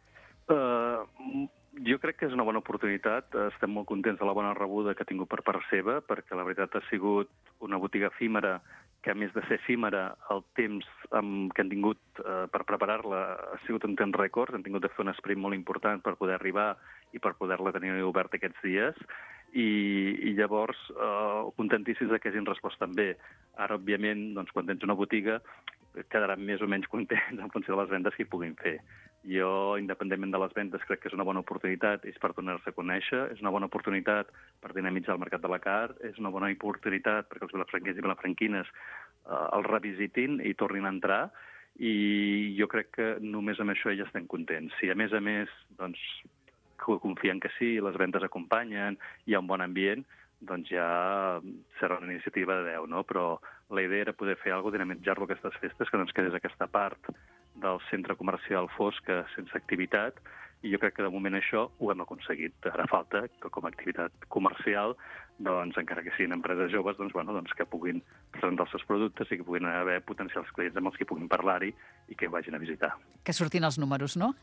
Jo crec que és una bona oportunitat, estem molt contents de la bona rebuda que ha tingut per part seva, perquè la veritat ha sigut una botiga efímera que, a més de ser efímera, el temps que han tingut per preparar-la ha sigut un temps rècord, han tingut de fer un sprint molt important per poder arribar i per poder-la tenir oberta aquests dies, i llavors contentíssims que hagin respost també. Ara, òbviament, quan tens una botiga, quedaran més o menys contents en funció de les vendes que hi puguin fer. Jo, independentment de les vendes, crec que és una bona oportunitat, és per donar-se a conèixer, és una bona oportunitat per dinamitzar el mercat de la carn, és una bona oportunitat perquè els vilafranquins i vilafranquines el revisitin i tornin a entrar, i jo crec que només amb això ja estem contents. Si a més confien que sí, les vendes acompanyen, hi ha un bon ambient, doncs ja serà una iniciativa de 10, no? Però la idea era poder fer alguna cosa, dinamitzar-lo aquestes festes, que no ens quedés aquesta part del centre comercial fosca sense activitat, i jo crec que de moment això ho hem aconseguit. Ara falta que com a activitat comercial, encara que siguin empreses joves, que puguin presentar els seus productes i que puguin haver potencials clients amb els que puguin parlar-hi i que vagin a visitar. Que surtin els números, no?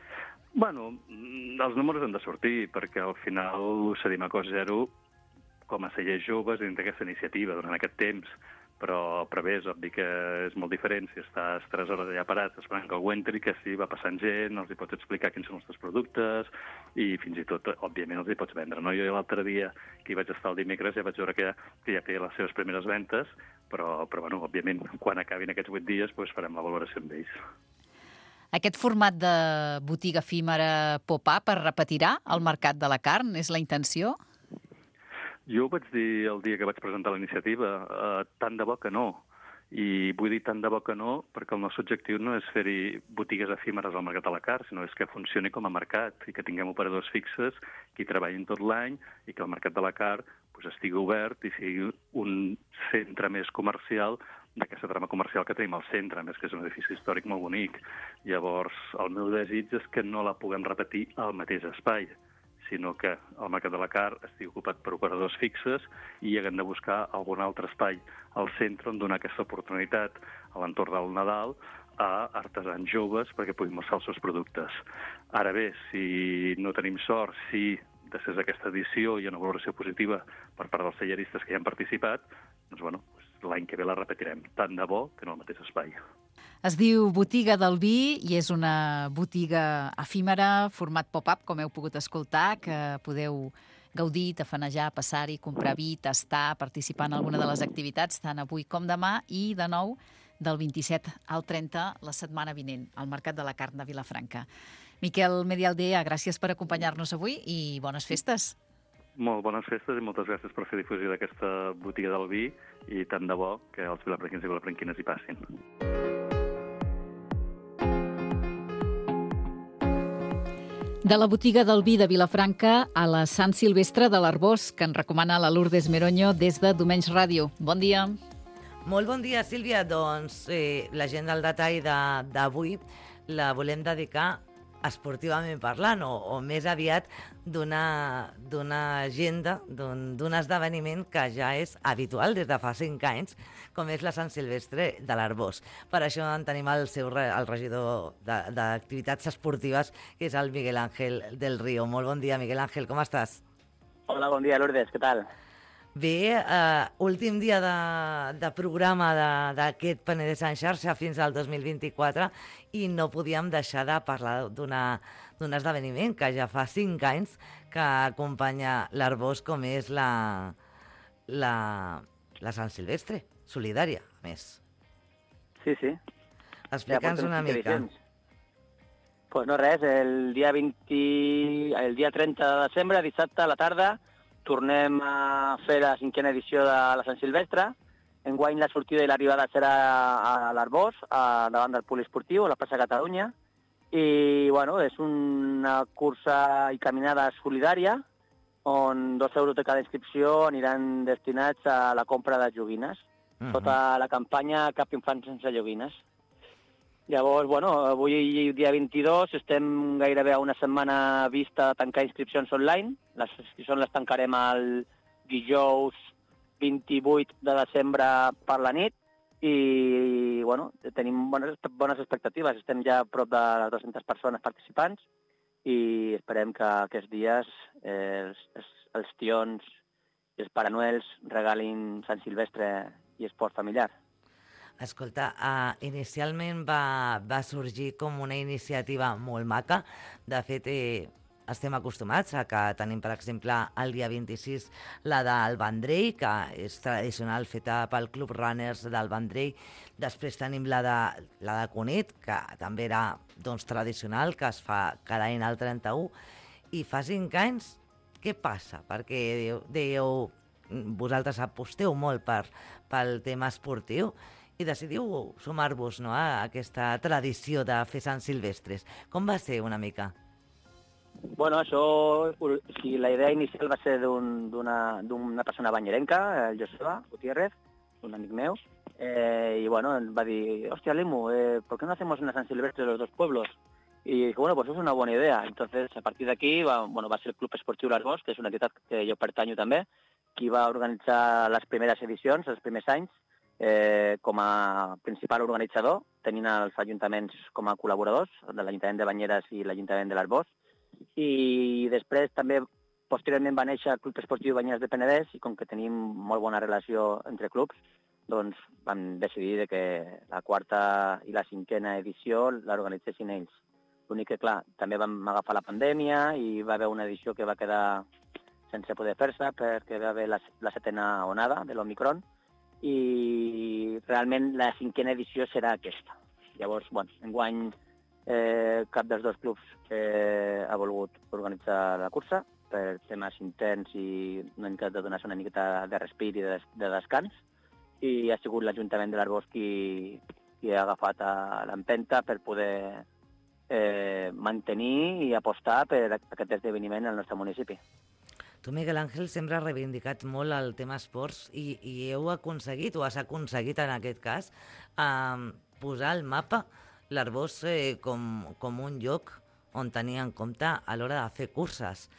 Els números han de sortir, perquè al final cedim a cost zero com a cellers joves dins d'aquesta iniciativa durant aquest temps, però bé, és obvi que és molt diferent si estàs 3 hores allà parats esperant que algú entri, que sí, va passant gent, els hi pots explicar quins són els teus productes i fins i tot, òbviament, els hi pots vendre. No? Jo l'altre dia, que hi vaig estar el dimecres, ja vaig veure que ja feia les seves primeres ventes, però òbviament, quan acabin aquests 8 dies, farem la valoració amb ells. Aquest format de botiga efímera pop-up es repetirà al mercat de la carn? És la intenció? Jo ho vaig dir el dia que vaig presentar la iniciativa, tant de bo que no. I vull dir tant de bo que no perquè el nostre objectiu no és fer-hi botigues efímeres al mercat de la carn, sinó és que funcioni com a mercat i que tinguem operadors fixes que hi treballin tot l'any i que el mercat de la carn estigui obert i sigui un centre més comercial d'aquesta trama comercial que tenim al centre, a més que és un edifici històric molt bonic. Llavors, el meu desig és que no la puguem repetir al mateix espai, sinó que el mercat de la carn estigui ocupat per operadors fixes i haguem de buscar algun altre espai al centre on donar aquesta oportunitat a l'entorn del Nadal a artesans joves perquè puguin mostrar els seus productes. Ara bé, si no tenim sort, si després d'aquesta edició hi ha una valoració positiva per part dels talleristes que hi han participat, doncs l'any que ve la repetirem, tant de bo que en el mateix espai. Es diu Botiga del Vi i és una botiga efímera, format pop-up, com heu pogut escoltar, que podeu gaudir, tafanejar, passar-hi, comprar vi, tastar, participar en alguna de les activitats, tant avui com demà, i de nou del 27 al 30 la setmana vinent, al Mercat de la Carn de Vilafranca. Miquel Medialdea, gràcies per acompanyar-nos avui i bones festes. Molt bones festes i moltes gràcies per fer difusió d'aquesta botiga del vi i tant de bo que els vilafranquins i vilafranquines hi passin. De la botiga del vi de Vilafranca a la Sant Silvestre de l'Arbós, que ens recomana la Lourdes Meroño des de Domenys Ràdio. Bon dia. Molt bon dia, Sílvia. Doncs l'agenda al detall d'avui la volem dedicar esportivament parlant, o més aviat d'una agenda, d'un esdeveniment que ja és habitual des de fa 5 anys, com és la Sant Silvestre de l'Arbós. Per això en tenim el regidor d'activitats esportives, que és el Miguel Ángel del Río. Molt bon dia, Miguel Ángel, com estàs? Hola, bon dia, Lourdes, què tal? Bé, últim dia de programa d'aquest Penedès en xarxa fins al 2024 i no podíem deixar de parlar d'un esdeveniment que ja fa 5 anys que acompanya l'Arbós, com és la Sant Silvestre, solidària, a més. Sí. Explica'ns una mica. Pues no res, el dia 30 de desembre, dissabte a la tarda, tornem a fer la 5a edició de la Sant Silvestre. Enguany la sortida i l'arribada serà a l'Arbós, davant del poliesportiu, a la plaça Catalunya. I, és una cursa i caminada solidària, on 2 euros de cada inscripció aniran destinats a la compra de joguines. Tota la campanya Cap infant sense joguines. Llavors, avui, dia 22, estem gairebé a una setmana vista de tancar inscripcions online. Les inscripcions les tancarem el dijous 28 de desembre per la nit i, tenim bones expectatives. Estem ja a prop de les 200 persones participants i esperem que aquests dies els tions i els Pare Noels regalin Sant Silvestre i esport familiar. Escolta, inicialment va sorgir com una iniciativa molt maca. De fet, estem acostumats a que tenim, per exemple, el dia 26 la del Vendrell, que és tradicional, feta pel Club Runners del Vendrell. Després tenim la de Cunit, que també era tradicional, que es fa cada any el 31. I fa 5 anys, què passa? Perquè dèieu, vosaltres aposteu molt pel tema esportiu, i decidiu sumar-vos a aquesta tradició de fer Sant Silvestres. Com va ser una mica? La idea inicial va ser d'una persona banyerenca, el Joseba Gutiérrez, un amic meu, i va dir, hòstia, Lemu, ¿por qué no hacemos una San Silvestre de los 2 pueblos? Y dije, pues es una buena idea. Entonces, a partir d'aquí, va ser el Club Esportiu l'Arbós, que és una entitat que jo pertanyo també, qui va organitzar les primeres edicions, els primers anys, com a principal organitzador, tenint els ajuntaments com a col·laboradors, de l'Ajuntament de Banyeres i l'Ajuntament de l'Arbós. I després també, posteriorment, va néixer el Club Esportiu Banyeres de Penedès i com que tenim molt bona relació entre clubs, doncs vam decidir que la 4a i la 5a edició l'organitzessin ells. L'únic que, clar, també vam agafar la pandèmia i va haver una edició que va quedar sense poder fer-se perquè va haver la 7a onada de l'Omicron, i realment la 5a edició serà aquesta. Llavors, enguany cap dels 2 clubs ha volgut organitzar la cursa per temes interns i una mica de donar-se una miqueta de respir i de descans, i ha sigut l'Ajuntament de l'Arbós qui ha agafat l'empenta per poder mantenir i apostar per aquest esdeveniment al nostre municipi. Tu, Miguel Ángel, sempre has reivindicat molt el tema esports i heu aconseguit, o has aconseguit en aquest cas, posar al mapa l'Arbós com un lloc on tenir en compte a l'hora de fer curses.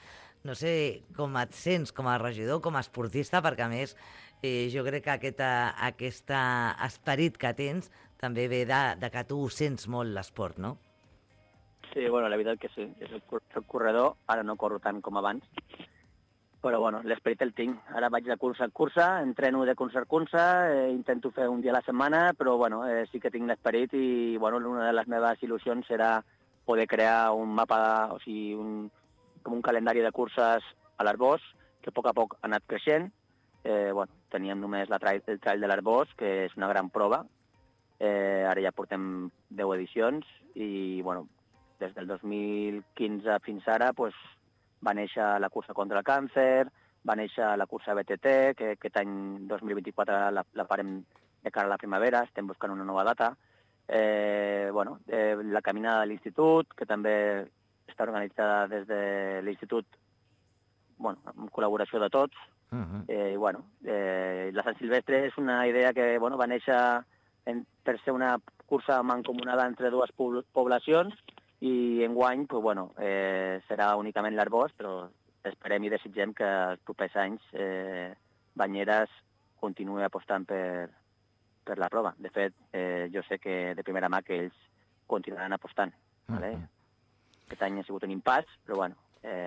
No sé com et sents com a regidor, com a esportista, perquè a més jo crec que aquest esperit que tens també ve de que tu sents molt l'esport, no? Sí, bueno, la veritat que sí. Jo soc corredor, ara no corro tant com abans, però bueno, l'esperit el tinc. Ara vaig de cursa en cursa, entreno de cursa en cursa, intento fer un dia a la setmana, però bueno, sí que tinc l'esperit i bueno, una de les meves il·lusions serà poder crear un mapa, o sigui, com un calendari de curses a l'Arbós, que a poc ha anat creixent. Bueno, teníem només el trail de l'Arbós, que és una gran prova. Ara ja portem 10 edicions i, bueno, des del 2015 fins ara pues, va néixer la cursa contra el càncer, va néixer la cursa BTT, que aquest any 2024 la farem de cara a la primavera, estem buscant una nova data. Bueno, la caminada de l'institut, que també està organitzada des de l'institut, bueno, en col·laboració de tots. I bueno, la Sant Silvestre és una idea que bueno, va néixer per ser una cursa mancomunada entre dues poblacions i enguany pues, bueno, serà únicament l'Arbós, però esperem i desitgem que els propers anys Banyeres continuï apostant per la prova. De fet, jo sé que de primera mà que ells continuaran apostant. Vale? Aquest any ha sigut un impàs, però bueno...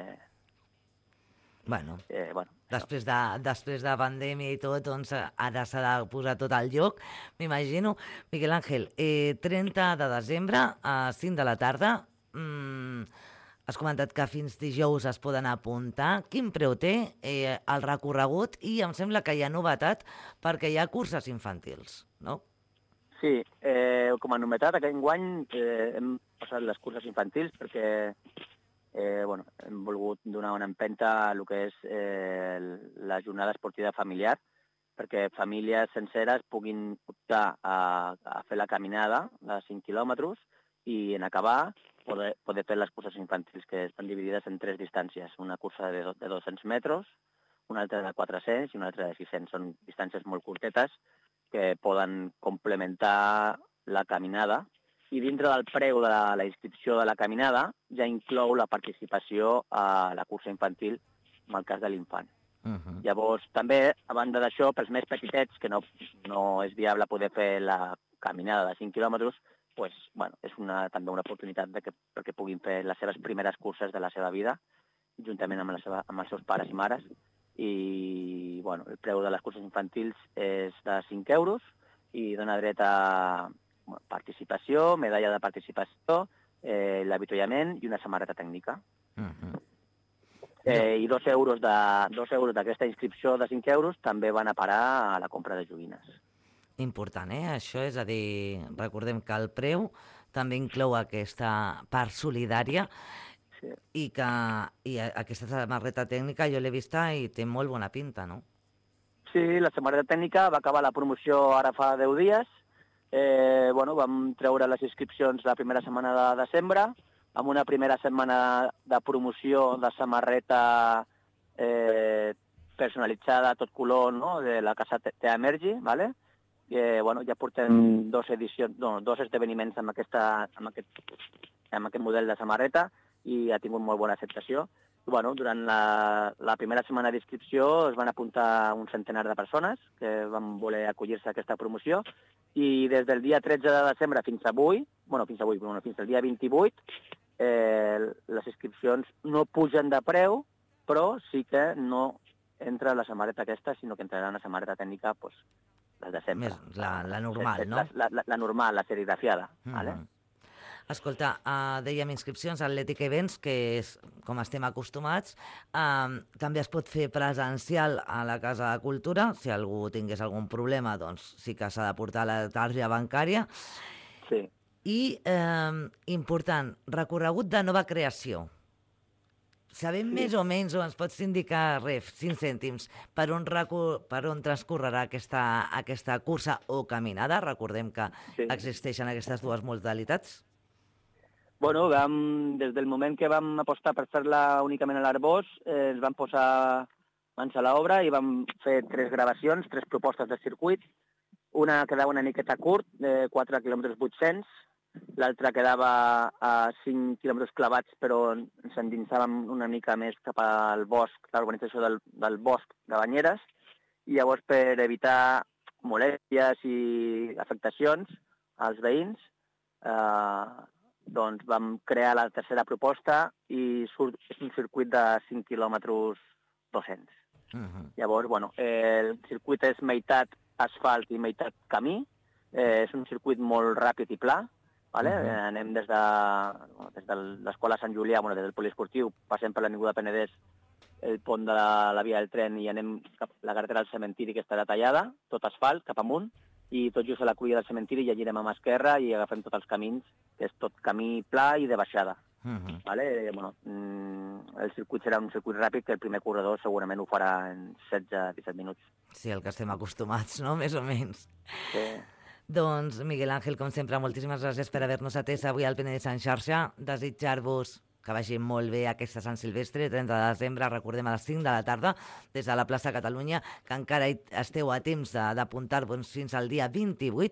Bueno, després de pandèmia i tot, doncs ara s'ha de posar tot al lloc, m'imagino. Miguel Ángel, 30 de desembre, a 5 de la tarda, has comentat que fins dijous es poden apuntar. Quin preu té el recorregut? I em sembla que hi ha novetat perquè hi ha curses infantils, no? Sí, com a novetat, aquest any hem passat les curses infantils perquè bueno, hem volgut donar una empenta a el que és la jornada esportiva familiar, perquè famílies senceres puguin optar a fer la caminada de 5 quilòmetres i en acabar poder fer les curses infantils, que estan dividides en 3 distàncies. Una cursa de 200 metres, una altra de 400 i una altra de 600. Són distàncies molt curtetes que poden complementar la caminada. I dintre del preu de la inscripció de la caminada ja inclou la participació a la cursa infantil en el cas de l'infant. Llavors, també, a banda d'això, pels més petitets, que no és viable poder fer la caminada de 5 quilòmetres, pues, bueno, és també una oportunitat perquè puguin fer les seves primeres curses de la seva vida, juntament amb els seus pares i mares. I bueno, el preu de les curses infantils és de 5 euros i dona dret a participació, medalla de participació, l'avituallament i una samarreta tècnica. I 2 euros d'aquesta inscripció de 5 euros també van a parar a la compra de joguines. Important, Això és a dir, recordem que el preu també inclou aquesta part solidària i aquesta samarreta tècnica jo l'he vista i té molt bona pinta, no? Sí, la samarreta tècnica va acabar la promoció ara fa 10 dies. Bueno, vam treure les inscripcions la primera setmana de desembre, amb una primera setmana de promoció de samarreta personalitzada a tot color, no?, de la casa T-Emergy, ¿vale? Bueno, ja portem 2 esdeveniments amb aquest model de samarreta i ha tingut molt bona acceptació. Bueno, durant la primera setmana d'inscripció es van apuntar un centenar de persones que van voler acollir-se a aquesta promoció i des del dia 13 de desembre fins al dia 28, les inscripcions no pugen de preu, però sí que no entra la samarreta aquesta, sinó que entrarà una samarreta tècnica, pues, les de sempre. La normal, no? La normal, la serigrafiada, ¿vale? Escolta, dèiem inscripcions a Athletic Events, que és com estem acostumats. També es pot fer presencial a la Casa de Cultura. Si algú tingués algun problema, doncs sí que s'ha de portar la targeta bancària. Sí. I, important, recorregut de nova creació. Sabem més o menys, o ens pots indicar, 5 cèntims, per on transcorrerà aquesta cursa o caminada? Recordem que existeixen aquestes dues modalitats. Bueno, des del moment que vam apostar per fer-la únicament a l'Arbós, ens vam posar mans a l'obra i vam fer 3 gravacions, 3 propostes de circuit. Una quedava una miqueta curt, de 4 km 800, l'altre quedava a 5 quilòmetres clavats, però ens endinsàvem una mica més cap al bosc, l'organització del bosc de Banyeres, i llavors per evitar molèsties i afectacions als veïns, doncs vam crear la tercera proposta i és un circuit de 5 quilòmetres 200. Llavors, el circuit és meitat asfalt i meitat camí, és un circuit molt ràpid i pla, vale? Anem des de l'escola Sant Julià, des del poliesportiu, passem per l'avinguda Penedès, el pont de la via del tren, i anem cap a la carretera del cementiri, que estarà tallada, tot asfalt, cap amunt, i tot just a la cruïlla del cementiri ja girem a mà esquerra i agafem tots els camins, que és tot camí pla i de baixada. Vale? El circuit serà un circuit ràpid, que el primer corredor segurament ho farà en 16-17 minuts. Sí, el que estem acostumats, no? Més o menys. Sí. Doncs, Miguel Ángel, com sempre, moltíssimes gràcies per haver-nos atès avui al Penedès en xarxa. Desitjar-vos que vagi molt bé aquesta Sant Silvestre, 30 de desembre, recordem, a les 5 de la tarda, des de la plaça Catalunya, que encara esteu a temps d'apuntar-vos fins al dia 28,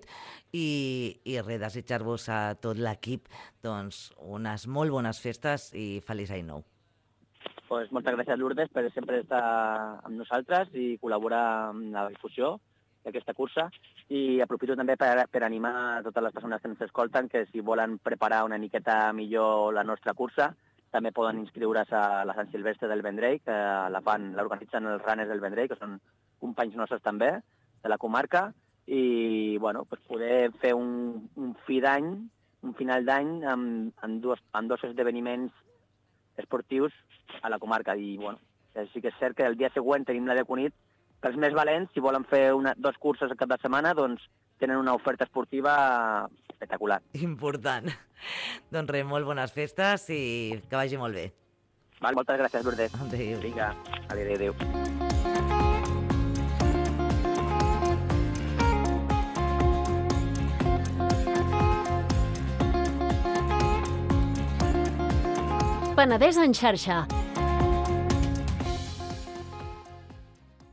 i res, desitjar-vos a tot l'equip doncs, unes molt bones festes i feliç any nou. Pues moltes gràcies, Lourdes, per sempre estar amb nosaltres i col·laborar amb la difusió d'aquesta cursa, i aprofito també per animar a totes les persones que ens escolten que si volen preparar una miqueta millor la nostra cursa, també poden inscriure's a la Sant Silvestre del Vendrell, que l'organitzen els Runners del Vendrell, que són companys nostres també, de la comarca, i poder fer un fi d'any, un final d'any amb dos esdeveniments esportius a la comarca. I sí que és cert que el dia següent tenim la de Cunit. Per als més valents, si volen fer dos curses al cap de setmana, doncs tenen una oferta esportiva espectacular. Important. Doncs res, molt bones festes i que vagi molt bé. Moltes gràcies, Lourdes. Adéu. Vinga, adéu. Penedès en xarxa,